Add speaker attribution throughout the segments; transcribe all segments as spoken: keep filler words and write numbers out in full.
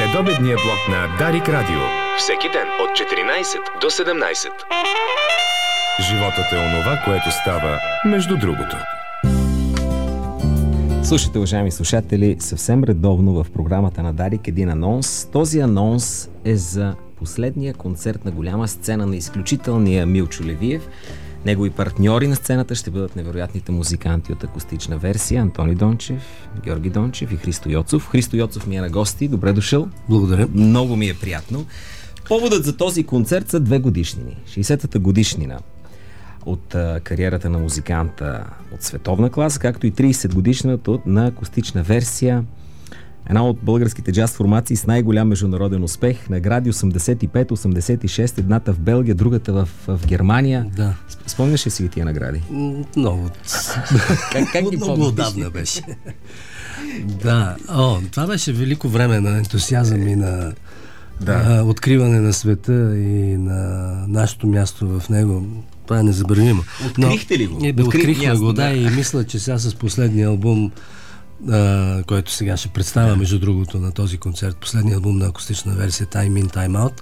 Speaker 1: Следобедния блок на Дарик Радио. Всеки ден от четиринайсет до седемнайсет. Животът е онова, което става между другото.
Speaker 2: Слушайте, уважаеми слушатели, съвсем редовно в програмата на Дарик един анонс. Този анонс е за последния концерт на голяма сцена на изключителния Милчо Левиев. Негови партньори на сцената ще бъдат невероятните музиканти от акустична версия Антони Дончев, Георги Дончев и Христо Йоцов. Христо Йоцов ми е на гости. Добре дошъл.
Speaker 3: Благодаря.
Speaker 2: Много ми е приятно. Поводът за този концерт са две годишнини. шейсетата годишнина от а, кариерата на музиканта от световна класа, както и трийсет годишната на акустична версия. Една от българските джаз формации с най-голям международен успех. Награди осемдесет и пет осемдесет и шест, едната в Белгия, другата в, в Германия.
Speaker 3: Да.
Speaker 2: Спомняш ли си тия награди?
Speaker 3: Много.
Speaker 2: Как, как ги
Speaker 3: Много отдавна беше. Да. О, това беше велико време на ентусиазъм и на да. а, откриване на света и на нашето място в него. Това е незабравимо.
Speaker 2: Открихте ли го?
Speaker 3: Е, открихме го, да, и мисля, че сега с последния албум, Uh, който сега ще представя, yeah. между другото, на този концерт, последния албум на акустична версия Time In, Time Out.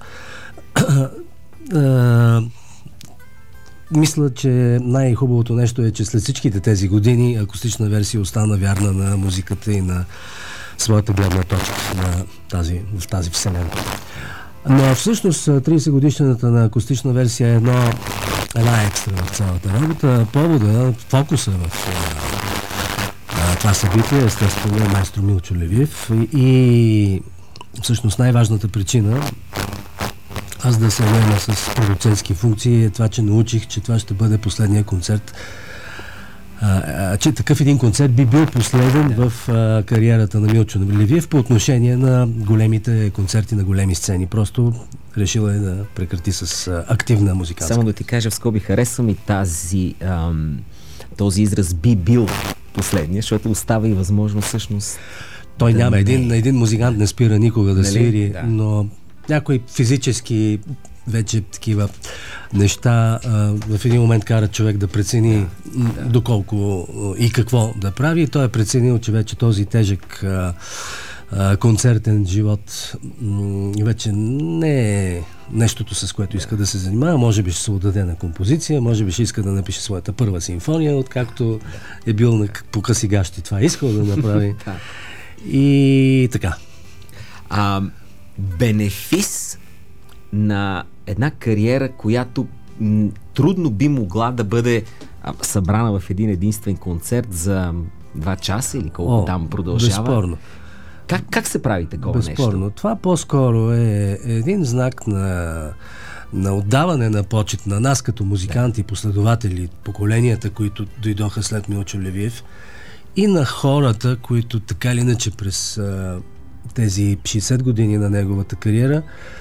Speaker 3: uh, мисля, че най-хубавото нещо е, че след всичките тези години акустична версия остана вярна на музиката и на своята гледна точка на тази, в тази вселена. Но всъщност трийсет годишната на акустична версия е едно, една екстра в цялата работа. Повода, фокуса в това събитие, естествено, е майстор Милчо Левиев и, и всъщност най-важната причина аз да се наема с продуцентски функции е това, че научих, че това ще бъде последния концерт. А, а, че такъв един концерт би бил последен да. в а, кариерата на Милчо Левиев по отношение на големите концерти на големи сцени. Просто решила е да прекрати с а, активна музикантска.
Speaker 2: Само да ти кажа, в скоби харесвам и тази, ам, този израз би бил последния, защото остава и възможност всъщност.
Speaker 3: Той
Speaker 2: да
Speaker 3: няма.
Speaker 2: Не...
Speaker 3: Един, един музикант не спира никога да
Speaker 2: Нали?
Speaker 3: свири,
Speaker 2: Да.
Speaker 3: но някои физически вече такива неща а, в един момент карат човек да прецени да. доколко и какво да прави. И той е преценил, че вече този тежък а, а, концертен живот м- вече не е нещото, с което иска да се занимава. Може би ще се отдаде на композиция, може би ще иска да напише своята първа симфония, откакто е бил на по къси гащи. Това е искал да направи. И така.
Speaker 2: А, бенефис на една кариера, която м, трудно би могла да бъде а, събрана в един единствен концерт за два часа или колко О, там продължава.
Speaker 3: Безспорно.
Speaker 2: Как, как се прави такова
Speaker 3: Безспорно.
Speaker 2: нещо?
Speaker 3: Това по-скоро е един знак на, на отдаване на почет на нас като музиканти, да. последователи, поколенията, които дойдоха след Милчо Левиев и на хората, които така или иначе през а, тези шейсет години на неговата кариера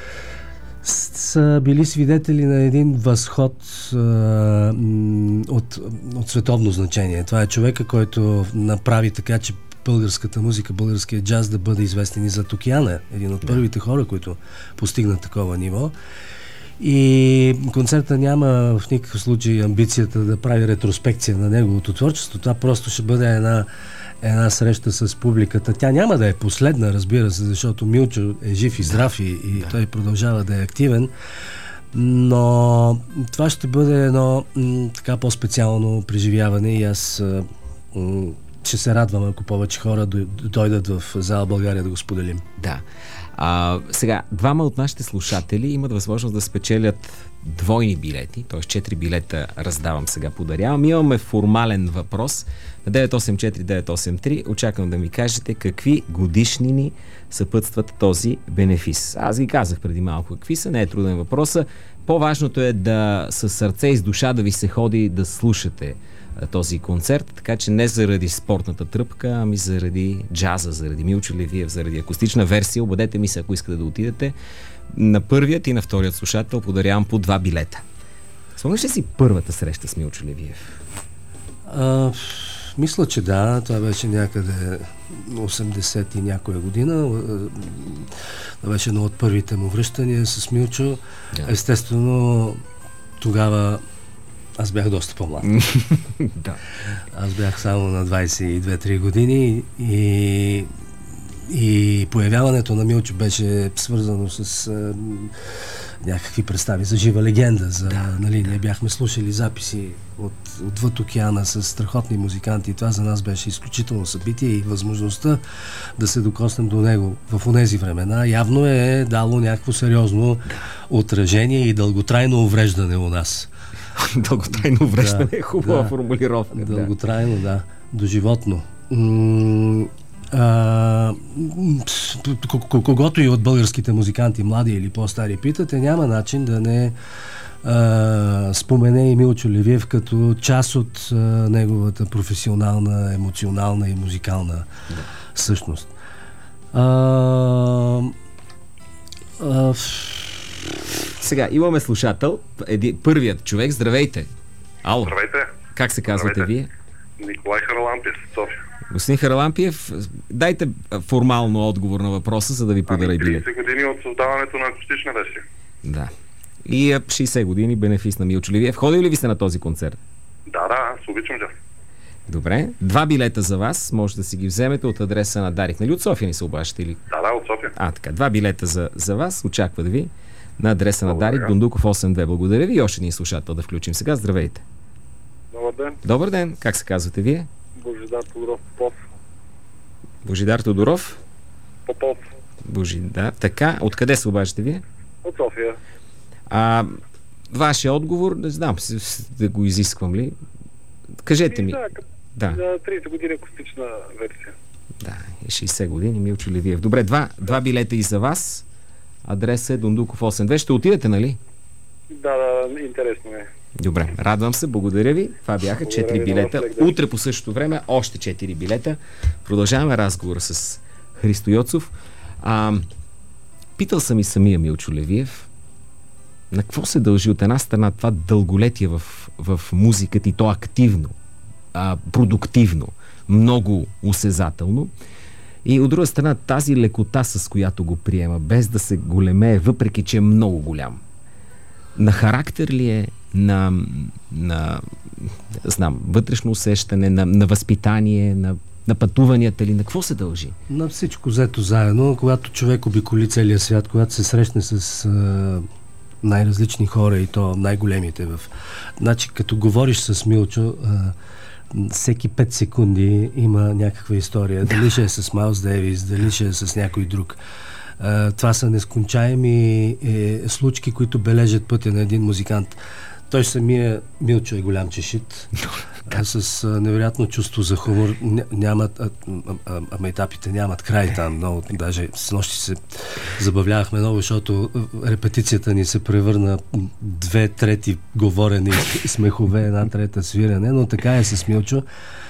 Speaker 3: са били свидетели на един възход а, от, от световно значение. Това е човека, който направи така, че българската музика, българския джаз да бъде известен и зад океана. Един от първите хора, които постигнат такова ниво. И концерта няма в никакъв случай амбицията да прави ретроспекция на неговото творчество. Това просто ще бъде една, една среща с публиката. Тя няма да е последна, разбира се, защото Милчо е жив и здрав и, и да. той продължава да е активен. Но това ще бъде едно м, така по-специално преживяване и аз м, ще се радвам, ако повече хора дойдат в зала България да го споделим.
Speaker 2: Да. А, сега, двама от нашите слушатели имат възможност да спечелят двойни билети, т.е. четири билета раздавам сега, подарявам. Имаме формален въпрос на девет осем четири девет осем три. Очаквам да ми кажете какви годишнини съпътстват този бенефис. Аз ги казах преди малко какви са, не е труден въпроса. По-важното е да със сърце и с душа да ви се ходи да слушате този концерт, така че не заради спортната тръпка, ами заради джаза, заради Милчо Левиев, заради акустична версия. Обадете ми се, ако искате да отидете. На първият и на вторият слушател подарявам по два билета. Спомняш ли си първата среща с Милчо Левиев?
Speaker 3: А, мисля, че да. Това беше някъде осемдесет и някоя година. Това беше едно от първите му връщания с Милчо. Да. Естествено, тогава аз бях доста по-млад.
Speaker 2: Да.
Speaker 3: Аз бях само на двайсет и две-три години и и появяването на Милчо беше свързано с а, някакви представи за жива легенда. За, да, нали, да. Ние бяхме слушали записи от, отвъд океана с страхотни музиканти и това за нас беше изключително събитие и възможността да се докоснем до него в онези времена явно е дало някакво сериозно отражение и дълготрайно увреждане у нас.
Speaker 2: Дълготрайно увреждане
Speaker 3: да,
Speaker 2: е хубава
Speaker 3: да,
Speaker 2: формулировка.
Speaker 3: Дълготрайно, да. Доживотно. М- а, когото и от българските музиканти, млади или по-стари, питате, няма начин да не а, спомене и Милчо Левиев като част от а, неговата професионална, емоционална и музикална да. същност. А, а,
Speaker 2: Сега, имаме слушател, еди, първият човек, здравейте. Ало.
Speaker 4: Здравейте.
Speaker 2: Как се казвате
Speaker 4: Здравейте.
Speaker 2: вие?
Speaker 4: Николай Харалампиев, София.
Speaker 2: Господин Харалампиев, дайте формално отговор на въпроса, за да ви подаря билет.
Speaker 4: трийсет години от създаването на акустична версия.
Speaker 2: Да. И шейсет години бенефис на Милчо Левиев. Ходили ли сте на този концерт?
Speaker 4: Да, да, аз обичам джаз.
Speaker 2: Добре. Два билета за вас. Може да си ги вземете от адреса на Дарик. Нали от София ни се обаждате или?
Speaker 4: Да, да, от София.
Speaker 2: А, така. Два билета за, за вас. Очакват ви на адреса на Дарик, Дондуков осем две. Благодаря ви и още един слушател да включим сега. Здравейте.
Speaker 4: Добър ден.
Speaker 2: Добър ден. Как се казвате вие?
Speaker 4: Божидар Тодоров Попов.
Speaker 2: Божидар Тодоров?
Speaker 4: Попов.
Speaker 2: Божидар. Така. Откъде се обаждате вие?
Speaker 4: От София.
Speaker 2: А, вашия отговор, не знам да го изисквам ли. Кажете ми.
Speaker 4: Да,
Speaker 2: да.
Speaker 4: За трийсет години акустична версия.
Speaker 2: Да, шейсет години Милчо Левиев. Добре, два, два билета и за вас. Адресът е Дондуков осем две. Ще отидете, нали?
Speaker 4: Да, да, интересно е.
Speaker 2: Добре, радвам се, благодаря ви. Това бяха четири билета. Утре по същото време още четири билета. Продължаваме разговора с Христо Йоцов. А, питал съм и самия Милчо Левиев на какво се дължи от една страна това дълголетие в, в музиката и то активно, а, продуктивно, много осезателно. И от друга страна тази лекота, с която го приема, без да се големее, въпреки че е много голям. На характер ли е, на, на знам, вътрешно усещане, на, на възпитание, на, на пътуванията ли, на какво се дължи?
Speaker 3: На всичко взето заедно, когато човек обиколи целия свят, когато се срещне с а, най-различни хора и то най-големите в... Значи, като говориш с Милчо, а, всеки пет секунди има някаква история. Дали ще е с Майлс Дейвис, дали ще е с някой друг. А, това са нескончаеми е, случки, които бележат пътя на един музикант. Той самия Милчо е голям чешит, а, с а, невероятно чувство за хумор. Нямат, а, а, а, майтапите нямат край там. Много, даже с нощи се забавлявахме много, защото репетицията ни се превърна две трети говорене и смехове, една трета свирене, но така е с Милчо.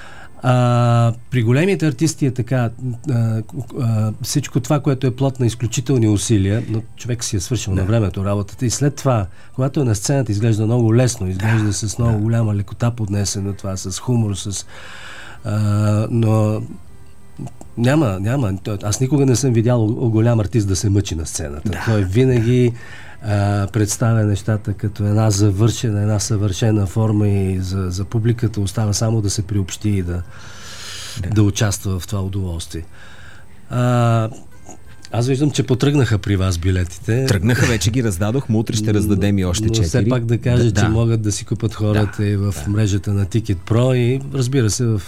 Speaker 3: А, при големите артисти е така, а, а, всичко това, което е плод на изключителни усилия, но човек си е свършил да. на времето работата и след това, когато е на сцената, изглежда много лесно, изглежда да. с много да. голяма лекота поднесено това, с хумор, с... А, но няма, няма. Аз никога не съм видял голям артист да се мъчи на сцената. Да. Той винаги а, представя нещата като една завършена, една съвършена форма и за, за публиката остава само да се приобщи и да, да. да участва в това удоволствие. А, аз виждам, че потръгнаха при вас билетите.
Speaker 2: Тръгнаха, вече ги раздадохме, утре ще раздадем и още четири.
Speaker 3: Но все пак да кажа, да, че да. могат да си купат хората да, и в да. мрежата на Ticket Pro и разбира се в...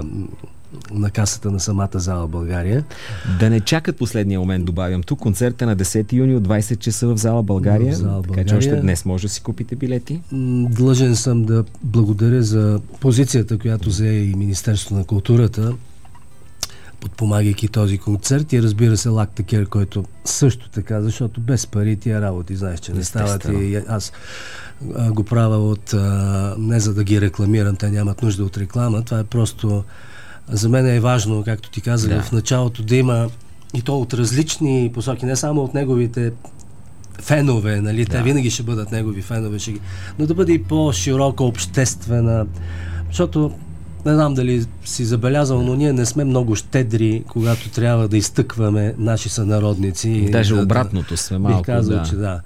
Speaker 3: на касата на самата зала в България.
Speaker 2: Да не чакат последния момент, добавям тук. Концерт е на десети юни от двайсет часа в зала България. В зала България. Така че още днес може да си купите билети.
Speaker 3: Длъжен съм да благодаря за позицията, която взе и Министерството на културата, подпомагайки този концерт и разбира се Лакта Кер, който също така, защото без пари тия работи, знаеш, че не стават и аз а, го правя от а, не за да ги рекламирам, те нямат нужда от реклама, това е просто за мен е важно, както ти казах, да. в началото да има и то от различни посоки, не само от неговите фенове, нали, да. те винаги ще бъдат негови фенове, ще ги... но да бъде и по-широка обществена, защото не знам дали си забелязал, но ние не сме много щедри, когато трябва да изтъкваме наши сънародници.
Speaker 2: Даже
Speaker 3: да,
Speaker 2: обратното сме малко,
Speaker 3: бих казал,
Speaker 2: да.
Speaker 3: че да.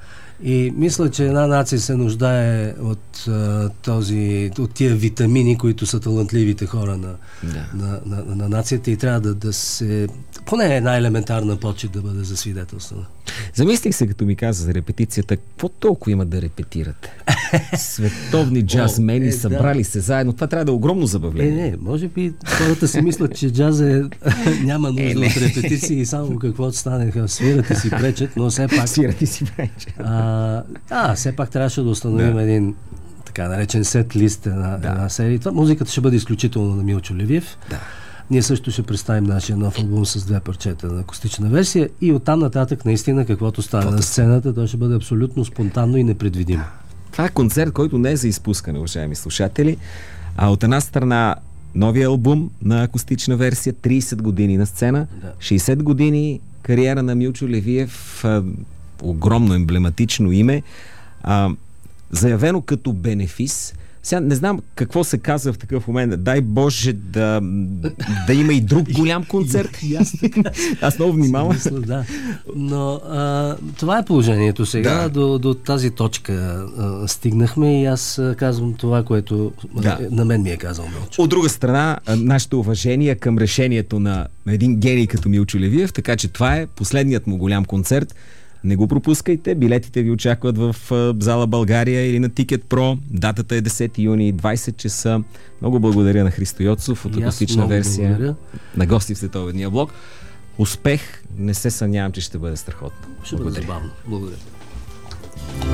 Speaker 3: И мисля, че една нация се нуждае от, а, този, от тия витамини, които са талантливите хора на,
Speaker 2: Да.
Speaker 3: на, на, на, на нацията и трябва да, да се... Поне една елементарна почет да бъде засвидетелствана.
Speaker 2: Замислих се, като ми каза за репетицията, какво толкова има да репетирате? Световни джазмени
Speaker 3: О, е,
Speaker 2: събрали
Speaker 3: да.
Speaker 2: се заедно. Това трябва да е огромно
Speaker 3: Е,
Speaker 2: забавление.
Speaker 3: не, може би хората си мислят, че джаза е, няма нужда
Speaker 2: Е, не.
Speaker 3: от репетиции и само каквото станеха, свират и си пречат, но все пак...
Speaker 2: Свират и си прече.
Speaker 3: А, а, все пак трябваше да установим
Speaker 2: Да.
Speaker 3: един така наречен сет лист на
Speaker 2: Да.
Speaker 3: една серия. Това, музиката ще бъде изключително на Милчо Левиев.
Speaker 2: Да.
Speaker 3: Ние също ще представим нашия нов албум с две парчета на акустична версия и оттам нататък наистина каквото стане на сцената, то ще бъде абсолютно спонтанно и непредвидимо.
Speaker 2: Това е концерт, който не е за изпускане, уважаеми слушатели. А от една страна новия албум на акустична версия, трийсет години на сцена,
Speaker 3: Да.
Speaker 2: шейсет години кариера на Милчо Левиев, а, огромно емблематично име, а, заявено като бенефис. Сега не знам какво се казва в такъв момент. Дай Боже да, да има и друг голям концерт. Аз много внимавам.
Speaker 3: Мисля, да. Но а, това е положението сега.
Speaker 2: Да.
Speaker 3: До, до тази точка а, стигнахме и аз а, казвам това, което
Speaker 2: Да.
Speaker 3: а, на мен ми е казал Милчо.
Speaker 2: От друга страна, а, нашето уважение към решението на, на един гений като Милчо Левиев, така че това е последният му голям концерт. Не го пропускайте, билетите ви очакват в а, зала България или на Ticket Pro. Датата е десети юни, двайсет часа. Много благодаря на Христо Йоцов от
Speaker 3: И аз
Speaker 2: акустична
Speaker 3: много
Speaker 2: версия
Speaker 3: благодаря.
Speaker 2: на гости в Световния блок. Успех! Не се съмнявам, че ще бъде страхотно.
Speaker 3: Ще бъде забавно. Благодаря.